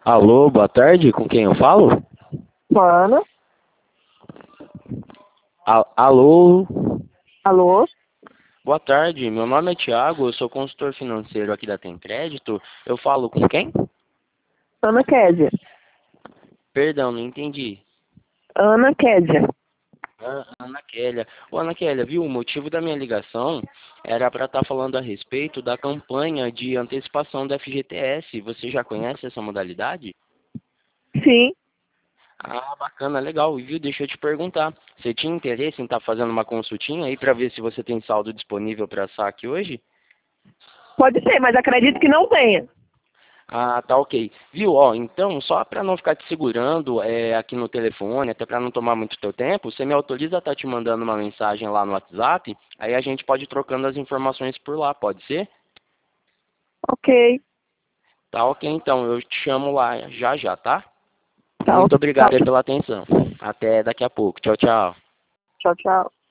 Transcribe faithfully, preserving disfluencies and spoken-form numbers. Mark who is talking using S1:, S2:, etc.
S1: Alô, boa tarde, com quem eu falo?
S2: Mano,
S1: A- Alô,
S2: alô?
S1: boa tarde, meu nome é Thiago, eu sou consultor financeiro aqui da Tem Crédito. Eu falo com quem?
S2: Ana Kédia.
S1: Perdão, não entendi.
S2: Ana Kédia.
S1: Ah, Ana Kélia. Ô, Ana Kélia, viu? O motivo da minha ligação era para estar falando a respeito da campanha de antecipação da F G T S. Você já conhece essa modalidade?
S2: Sim,
S1: Ah, bacana, legal. E viu, deixa eu te perguntar. Você tinha interesse em estar fazendo uma consultinha aí para ver se você tem saldo disponível para saque hoje?
S2: pode ser, mas acredito que não tenha.
S1: Ah, tá ok. Viu? Ó, então, só para não ficar te segurando é, aqui no telefone, até para não tomar muito teu tempo, você me autoriza a estar te mandando uma mensagem lá no WhatsApp, aí a gente pode ir trocando as informações por lá, pode ser?
S2: Ok,
S1: Tá ok, então, eu te chamo lá já já, tá?
S2: tá,
S1: Muito
S2: tá.
S1: obrigado aí pela atenção. Até daqui a pouco. Tchau, tchau.
S2: Tchau, tchau.